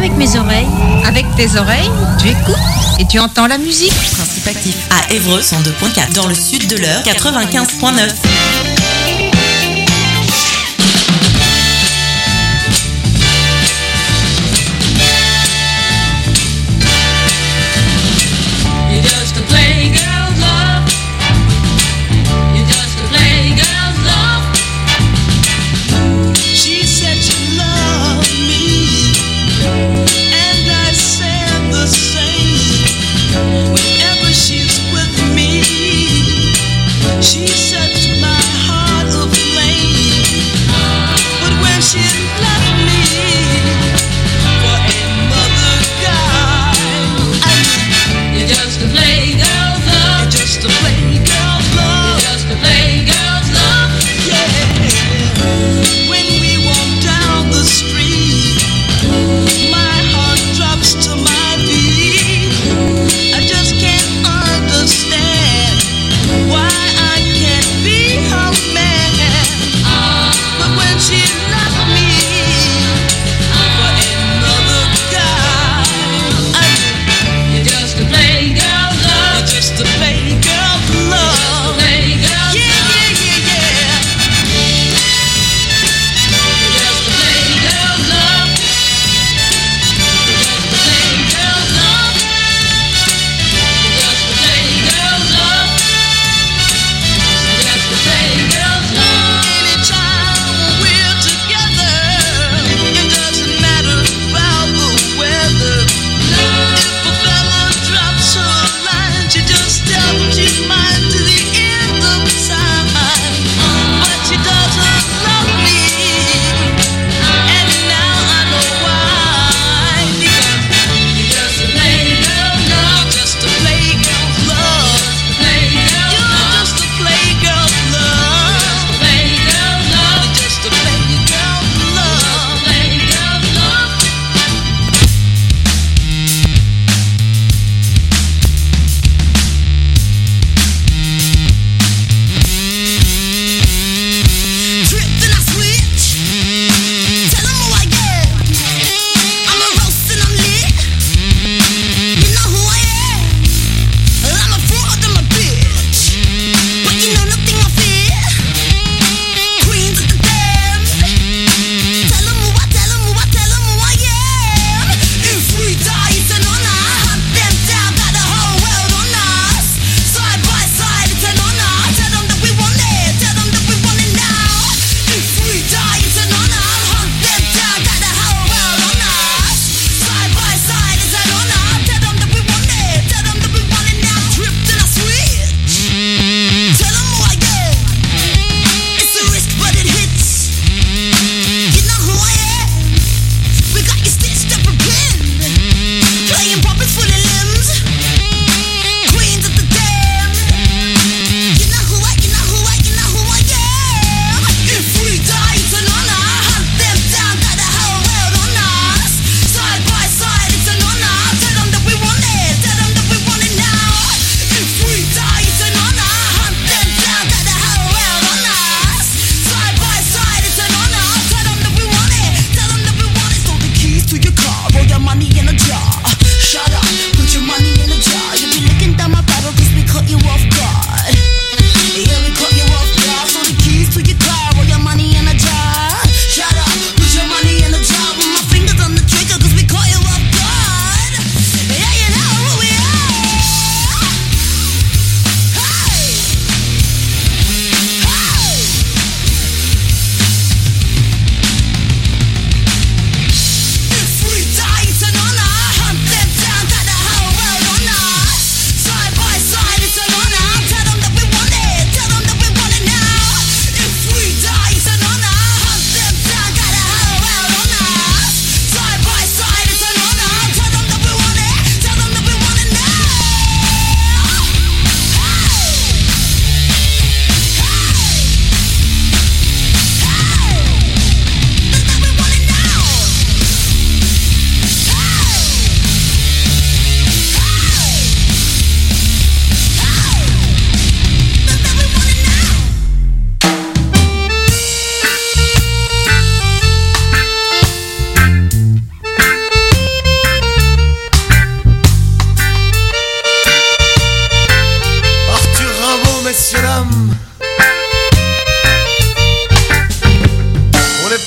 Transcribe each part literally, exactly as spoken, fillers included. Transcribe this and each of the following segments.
avec mes oreilles. Avec tes oreilles, tu écoutes et tu entends la musique. Principe actif à Évreux cent deux point quatre, dans le sud de l'Eure quatre-vingt-quinze point neuf. Whenever she's with me, she sets my heart.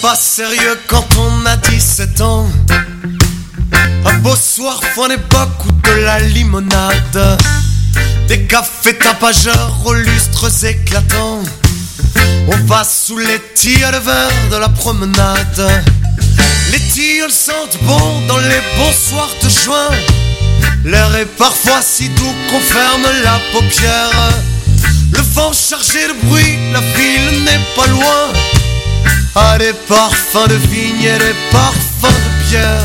pas sérieux quand on a dix-sept ans. Un beau soir, fin d'époque ou de la limonade, des cafés tapageurs aux lustres éclatants. On va sous les tirs de verre de la promenade. Les tilleuls sentent bon dans les bons soirs de juin. L'air est parfois si doux qu'on ferme la paupière. Le vent chargé de bruit, la ville n'est pas loin. Ah, des parfums de vigne et des parfums de bière.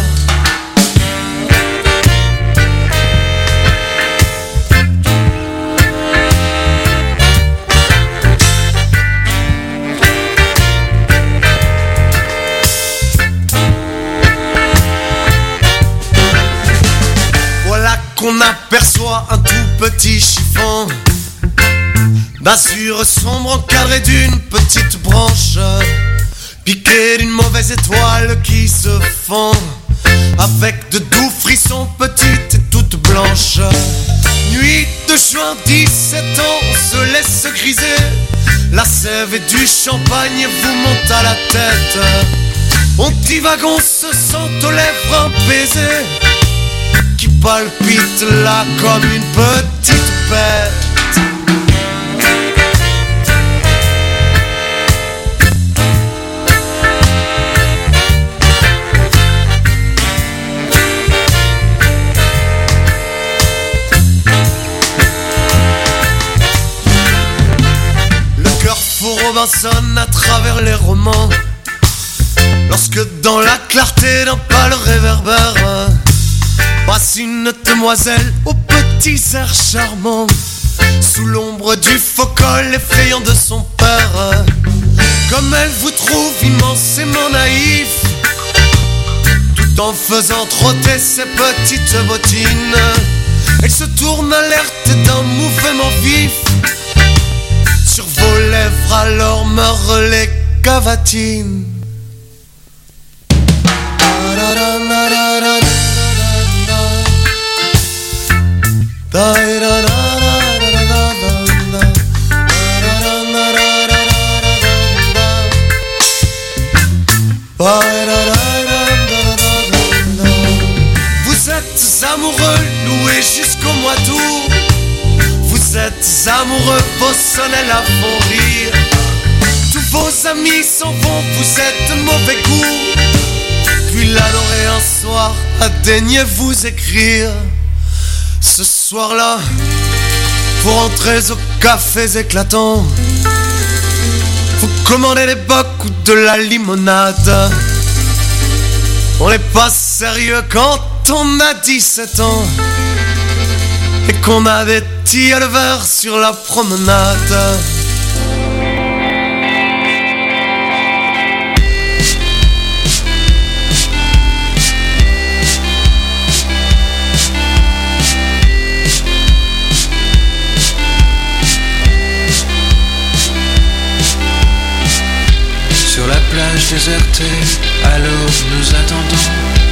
Voilà qu'on aperçoit un tout petit chiffon d'azur sombre encadré d'une petite branche, piqué d'une mauvaise étoile qui se fond, avec de doux frissons petites et toutes blanches. Nuit de juin, dix-sept ans, on se laisse griser. La sève et du champagne vous montent à la tête. On divague, on se sent aux lèvres un baiser qui palpite là comme une petite bête. Robinson à travers les romans, lorsque dans la clarté d'un pâle réverbère passe une demoiselle aux petits airs charmants, sous l'ombre du faux col effrayant de son père. Comme elle vous trouve immensément naïf, tout en faisant trotter ses petites bottines, elle se tourne alerte d'un mouvement vif. Sur vos lèvres alors meurent les cavatines. Vous êtes amoureux, loués jusqu'au mois d'août. Vous êtes amoureux, vos sonnets la font rire. Tous vos amis s'en vont, vous êtes de mauvais goût. Puis l'adorer un soir, a daigné vous écrire. Ce soir-là, vous rentrez aux cafés éclatants. Vous commandez des bocs ou de la limonade. On n'est pas sérieux quand on a dix-sept ans et qu'on a des tilleuls verts sur la promenade. Sur la plage désertée, à l'aube nous attendons.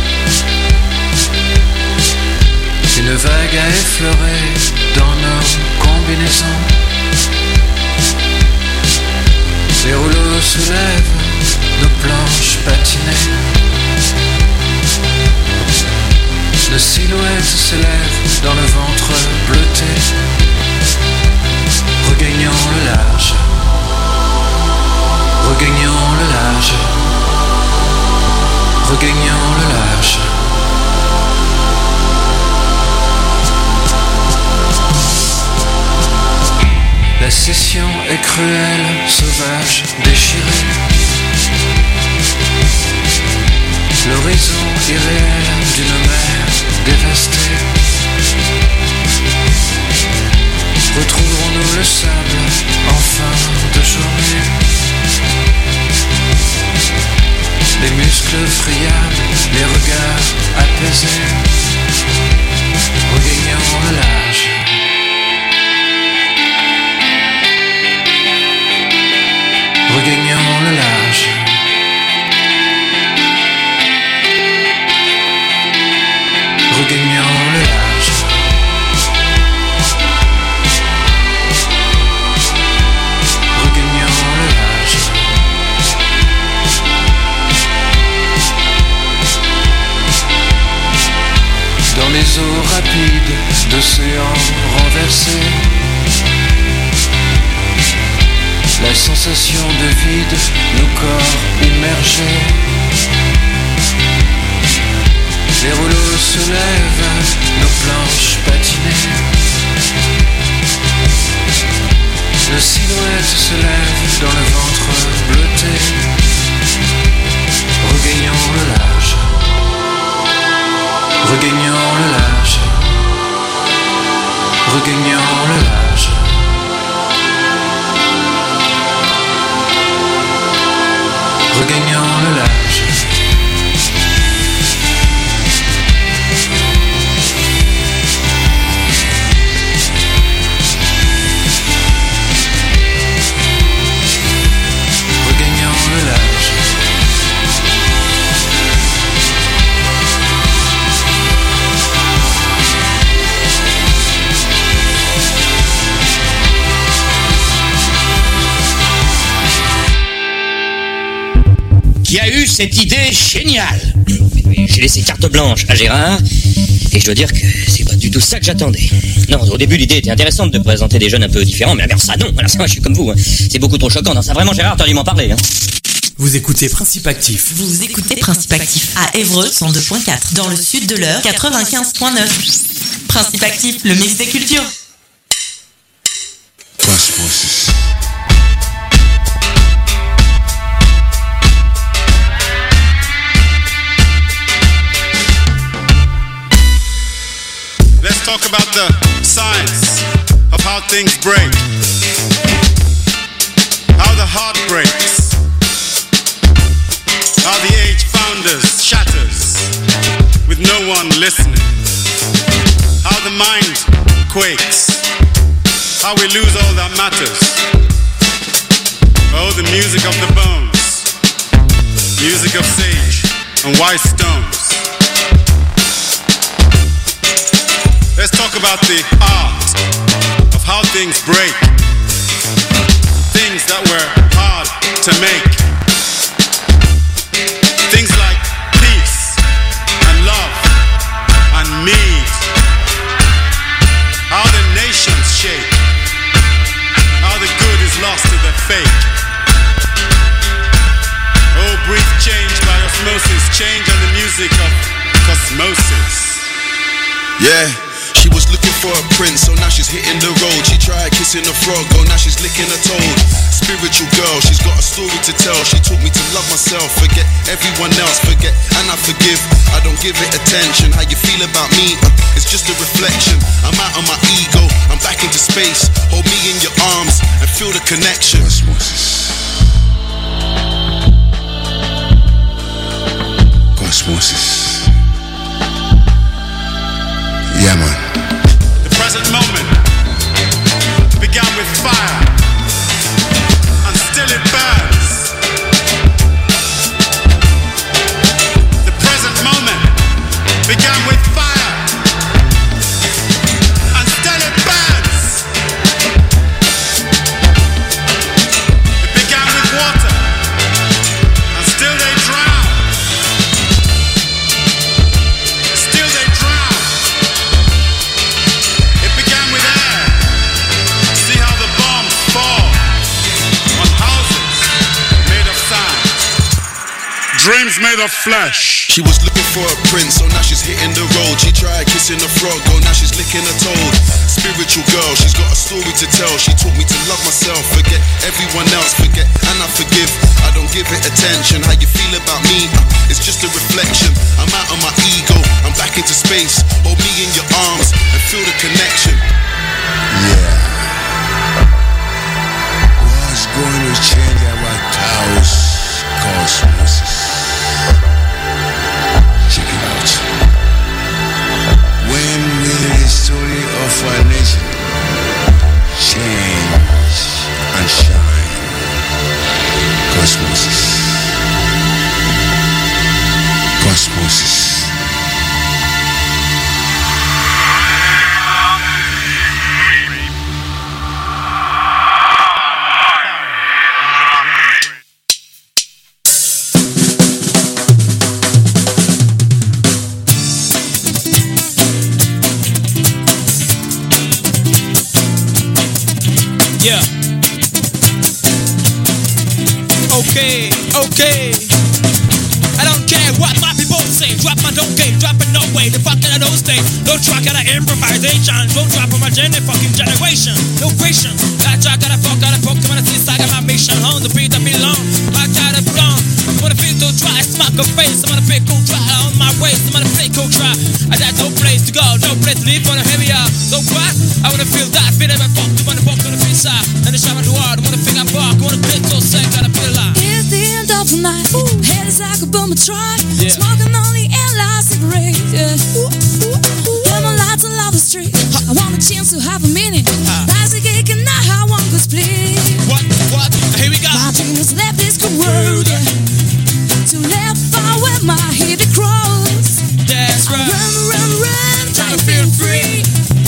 Une vague a effleuré dans nos combinaisons. Les rouleaux soulèvent nos planches patinées. Nos silhouettes s'élèvent dans le ventre bleuté. Regagnons le large. Regagnons le large. Regagnons le large. La session est cruelle, sauvage, déchirée. L'horizon irréel d'une mer dévastée. Retrouverons-nous le sable en fin de journée? Les muscles friables, les regards apaisés. Regagnons le large. Regagnons le large. Regagnons le large. Regagnons le large. les eaux rapides d'océans renversés. La sensation de vide, nos corps immergés. Les rouleaux se lèvent, nos planches patinées. La silhouette se lève dans le ventre bleuté. Regagnons le large. Regagnons le large. Regagnons le large. Regagnons le large. Regagnons le large. Qui a eu cette idée géniale? J'ai laissé carte blanche à Gérard, et je dois dire que c'est pas du tout ça que j'attendais. Non, au début l'idée était intéressante de présenter des jeunes un peu différents, mais alors ça non, alors ça moi je suis comme vous, hein. C'est beaucoup trop choquant, non ça vraiment Gérard, t'as dû m'en parler. Hein. Vous écoutez Principe Actif. Vous écoutez Principe Actif à Évreux cent deux point quatre, dans le sud de l'Eure quatre-vingt-quinze point neuf. Principe Actif, le mix des cultures. Cosmos. Let's talk about the science of how things break, how the heart breaks, how the age founders shatters with no one listening, how the mind quakes, how we lose all that matters. Oh, the music of the bones, music of sage and white stones. Let's talk about the art of how things break, things that were hard to make, things like peace and love and mead, how the nations shake, how the good is lost to the fake. Oh, breathe change by osmosis, change and the music of cosmosis. Yeah. She was looking for a prince, so now she's hitting the road. She tried kissing a frog, oh now she's licking a toad. Spiritual girl, she's got a story to tell. She taught me to love myself, forget everyone else, forget and I forgive. I don't give it attention. How you feel about me, uh, it's just a reflection. I'm out of my ego, I'm back into space. Hold me in your arms and feel the connection. Cosmosis. Cosmosis. Yeah, man. The present moment began with fire, and still it burns. The present moment began with fire, and still it burns. It began with water, and still they drown. Still they drown. It began with air. See how the bombs fall on houses made of sand. Dreams made of flesh. She was looking for a prince, so now she's hitting the road. She tried kissing a frog, oh now she's licking a toad. Spiritual girl, she's got a story to tell. She taught me to love myself, forget everyone else, forget and I forgive. I don't give it attention. How you feel about me, uh, it's just a reflection. I'm out of my ego, I'm back into space. Hold me in your arms and feel the connection. Yeah. What's going to change our chaos? Cosmosis. Check it out. When will the story of our nation change and shine? Cosmosis. Cosmosis. Yeah. Okay, okay. I don't care what my people say. Drop my donkey, drop it no way. The fuck that I don't stay. Don't try, gotta improvisation. Don't drop on my gen fucking generation. No creation. I try, gotta fuck, gotta fuck. Come on, this I got my mission. On the beat that belong. I gotta belong. When I feel too dry, smack a face. I'm gonna fake cool try on my waist. I'm gonna fake cool try. I got no place to go, no place to live on a heavier. So what? I wanna feel that. Feel that I fuck to wanna fuck to the face side. And the shot of the world. I wanna feel I fuck. I wanna get so sick, gotta feel like. It's the end of the night. Ooh. Head is like a boom, a try. Yeah. Smoking on the airline cigarette. Yeah. Got my lights all over the street. I want a chance to have a minute. That's a gig and not how one could split. What? What? Here we go. My dream is left this good world. Yeah. To left far where my heavy cross. That's right. I run, run, run, trying to feel free.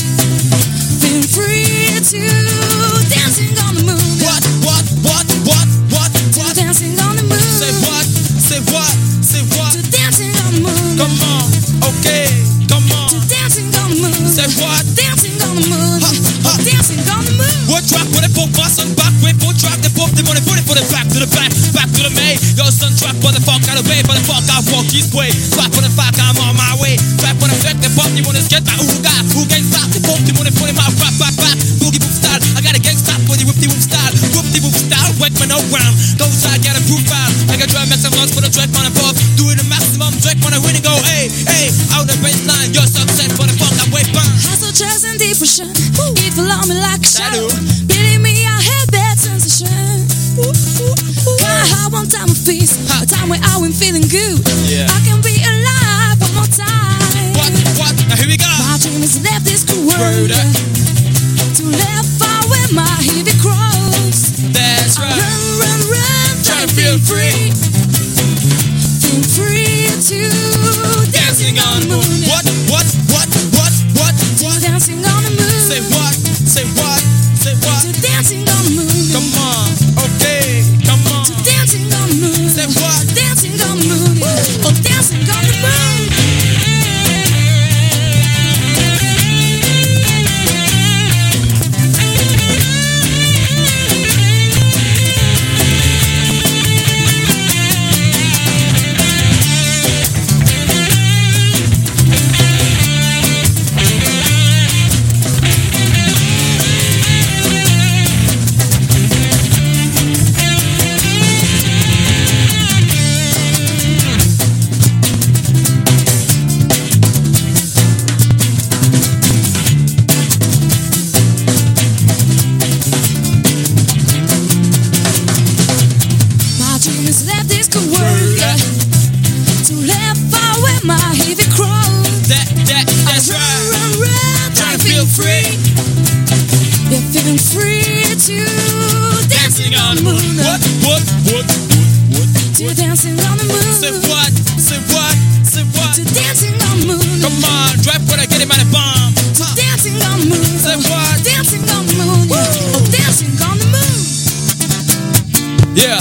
Feel free to dancing on the moon. What? What? What? What? What? To dancing on the moon. Say what? Say what? Say what? To dancing on the moon. Come on. Okay. Come on. To dancing on the moon. Say what? Dancing on the moon. Ha, ha. Dancing on the moon. What track with it for bus and back with what track they pop the money put it for the back to the back back to the May. Yo son track for the fuck out of way for the fuck I walk this way. Back for the fuck I'm on my way. Track for the fact the pop you wanna get back who got who gets back the pop you wanna put him out back back back boogie boom style. I got a gang stop for the whippy boom style. Whippy boom style wet man no ground. Go side get a proof out. I got try make some noise for the track man above. Do it the maximum track when I win and go hey hey out the baseline. Your success for the fuck I'm way back. Hustle, trust and depression. It follow me like a shadow. Believe me, I had that sensation. Kinda hard one time of peace, a time where I went feeling good. Yeah. I can be alive one more time. What? What? Now here we go. My dream is left this cool world. Word. To left far where my heavy cross. That's I right. run, run, run, trying to feel free. Feel free to dancing on the moon. What? What? What? What? What? What? Dancing on the moon. Say what? Say what? Say what? To dancing on the moon. Come on. Okay. Come on. To dancing on the moon. Say what? Dancing on the moon. Yeah. Oh, dancing on the moon. My dream is left this cool world. Yeah. To left far where my heavy cross. That, that, that's I run, right. run, run, Trying to feel free. Yeah, feeling free to dancing on the moon. What? What? What? What? What? To dancing on the moon. Say what? Say what? Say what? To dancing on the moon. Come on, drop what I get him out of bomb. To dancing on the moon. Say what? Dancing on the moon. Yeah. Oh, dancing on the moon. Yeah.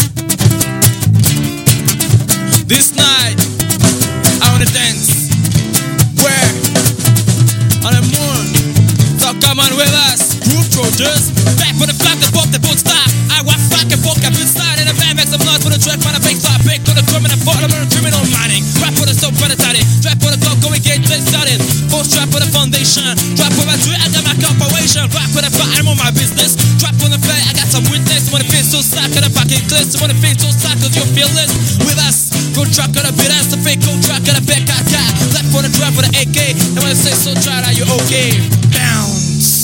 This night, I wanna dance. Where? On the moon. So come on with us. Group trotters. Back for the flag, the pop, the boat stop. I walk back and forth, I've been slide in the van, make some noise for the track, man, I make start big to the criminal, fall, I'm a criminal mining. Rap for the soap, for the toddy. Trap for the dog, go and get this started. Force trap for the foundation. Drop for my tree, I got my corporation. Rap for the fire, I'm on my business. Drop on the play, I got some witness. Wanna feel so slack, got a pocket clip. Wanna feel so slack, cause you're fearless with us. Go track, got a bit ass, the fake, go track, got a back, got cat. Left for the drop for the A K. And when I say so, try that, you okay. Bounce.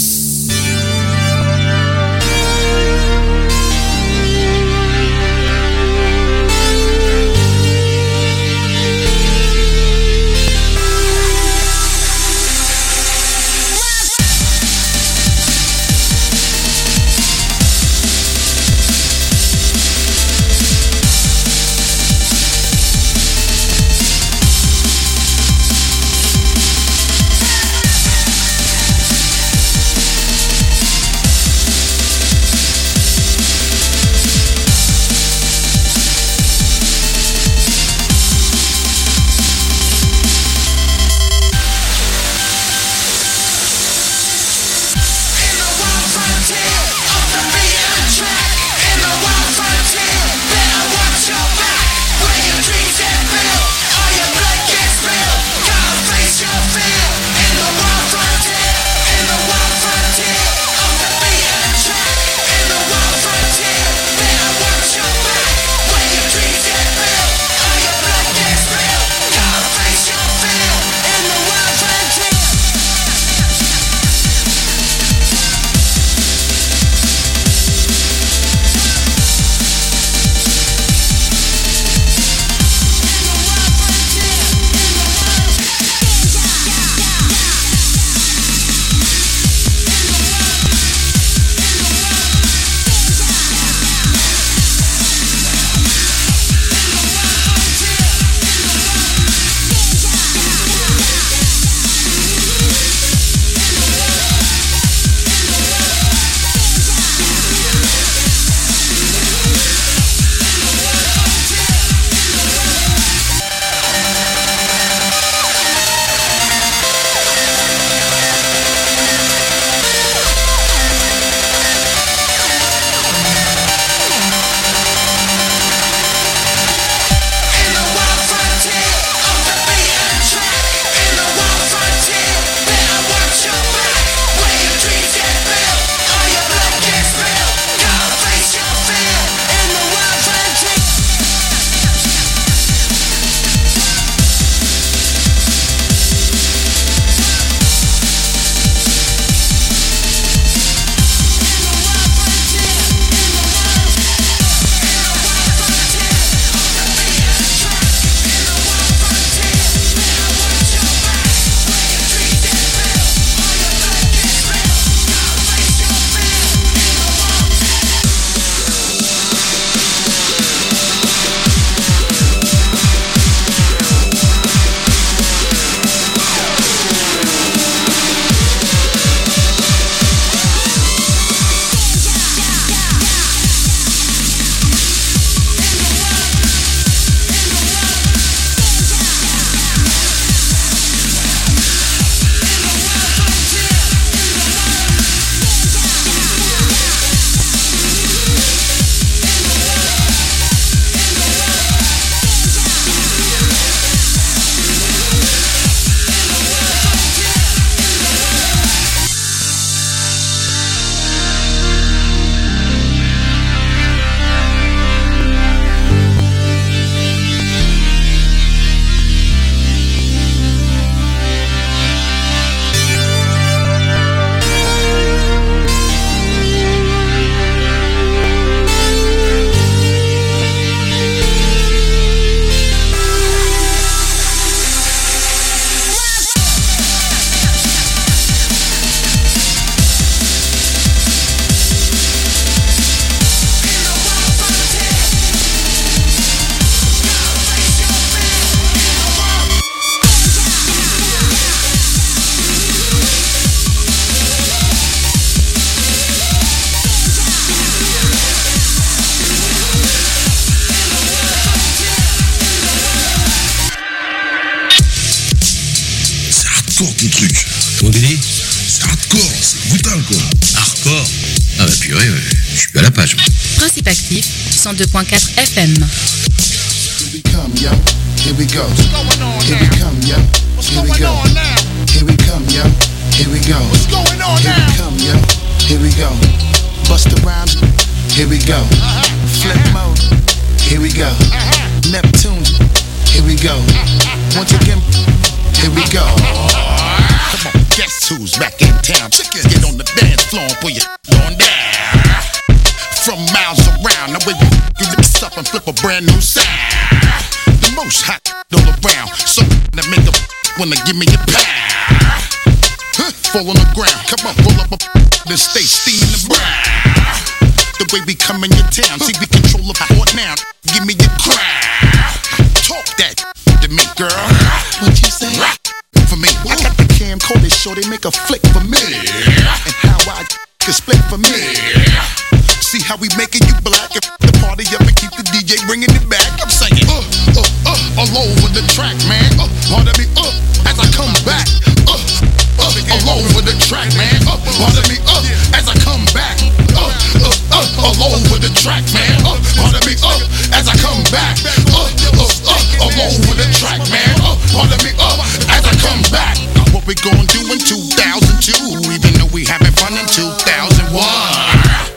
hardcore ton truc. Comment tu dis? C'est hardcore, c'est brutal quoi. Hardcore? Ah bah purée, ouais, je suis à la page moi. Principe actif, cent deux point quatre F M. Here we come, yo. Here we go. What's going on Here now? we come, yo. What's Here we going go. on now? Here we come, yo. Here we go. What's going on Here now? we come, yo. Here we go. Bust the rhymes. Here we go. Flip mode. Here we go. Neptune. Here we go. Once again. Here we go. Come on, guess who's back in town? Chickens get on the dance floor and put your on down. From miles around, the way you you mix up and flip a brand new sound. The most hot all around, so that make a wanna give me a pound. Huh, fall on the ground, come on, roll up a then stay steaming the brown. The way we come in your town, see we control the port now. Give me your crown. Talk that to me, girl. What you say? For me, I got the camcorder, show they make a flick for me, and how I can split for me. See how we making you black and the party up and keep the D J bringing it back. I'm saying, uh, uh, uh, all over the track, man. Uh, pardon me, uh, as I come back. Uh, uh, all over the track, man. Uh, pardon me, uh, as I come back. Uh, uh, uh, all over the track, man. Uh, pardon me, uh, as I come back. Uh, uh, uh, all over the track, man. Uh, pardon me, uh, as I come back. What we gonna do in two thousand two, even though we having fun in two thousand one.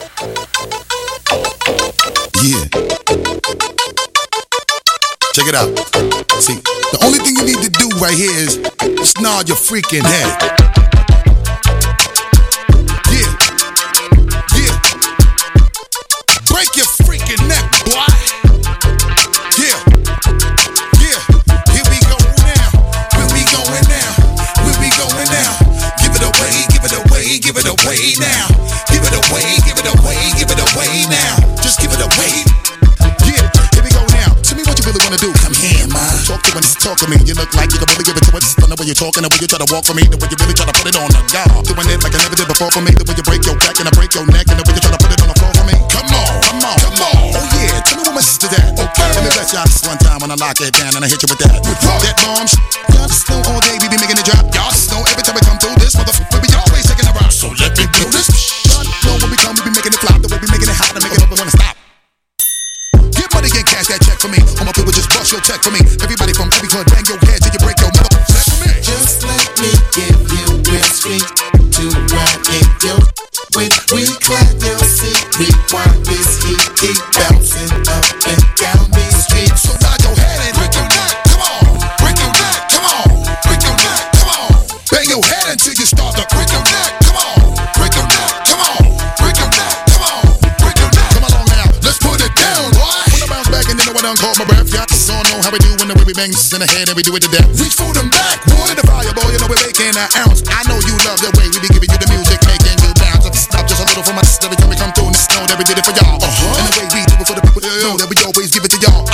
Yeah. Check it out. See, the only thing you need to do right here is just nod your freaking head. Yeah. Yeah. Break your freaking neck, boy. Yeah. Yeah. Here we go now. Where we going now? Where we going now? Give it away, give it away, give it away now. Give it away, give it away, give it away now. Just give it away. Yeah, here we go now. Tell me what you really wanna do. Come here, man. Talk to me, talk to me. You look like you can really give it to us. The way you're talking, the way you try to walk for me, the way you really try to put it on the guard. Doing it like I never did before for me. The way you break your back and I break your neck, and the way you try to put it on the floor for me. Come on, come on, come on. Oh yeah, tell me what my sister's at. Okay, let me bless y'all this one time when I lock it down and I hit you with that. That bomb sh- y'all just know all day we be making it drop. Y'all just know every time we come through this motherfucker, we be always taking a rock. So let me do this. Y'all know when we come, we be making it flop. The way we making it hot and making it up, we wanna stop. Get money and cash that check for me. All my people just bust your check for me. Everybody from every club, bang your head till you break your mother. Let for me. Just let me give you real sweet to ride in your with we clap your seat. We want this heat keep bouncing up and down these streets. So nod your head and break your neck. Come on, break your neck. Come on, break your neck. Come on, bang your head until you start to break your neck. Come on, break your neck. Come on, break your neck. Come on, break your neck. Come along now, let's put it down, boy. When I bounce back and you know I done caught my breath, y'all just all know how we do when the way we bang this in the head and we do it to death. Reach for them back, wood in the fire, boy. You know we're making an ounce. I know you love the way we be giving you the music, making you bounce. Stop just a little for my sister every time we come through and this know that we did it for y'all. Uh-huh. And the way we do it for the people that know that we always give it to y'all.